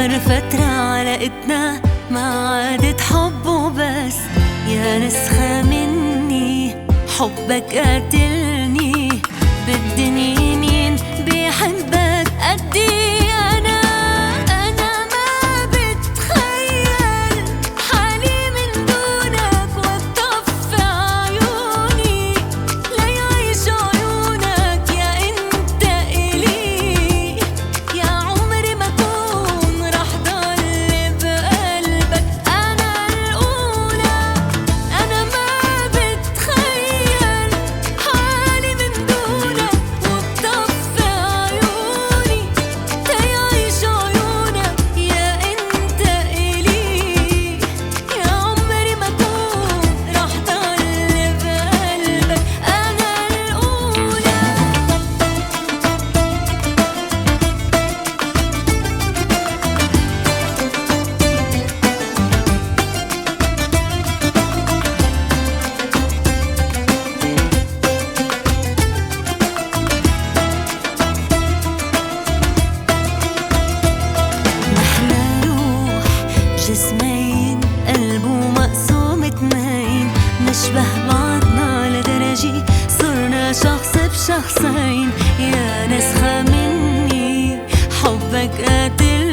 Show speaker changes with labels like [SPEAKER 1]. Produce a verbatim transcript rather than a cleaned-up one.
[SPEAKER 1] آخر فترة علاقتنا ما عادت حب وبس، يا نسخة مني حبك قاتلني. بالدنيا مين بيحبك قدي أنا؟ أنا ما بتخيل حالي من دونك، وبطفي عيوني ليعيش عيونك. يا انت إلي يا عمري ما كون رح ضل بقلبك. أنا الأولى، أنا ما بتخيل حالي من دونك، وبطفي عيوني تيعيش عيونك. يا انت إلي يا عمري ما كون رح ضل بقلبك. أنا الأولى. نحنا روح جسمين، قلب ومقسوم اتنين، نشبه بعضنا لدرجة صرنا شخص بشخصين. يا نسخة مني حبك قاتل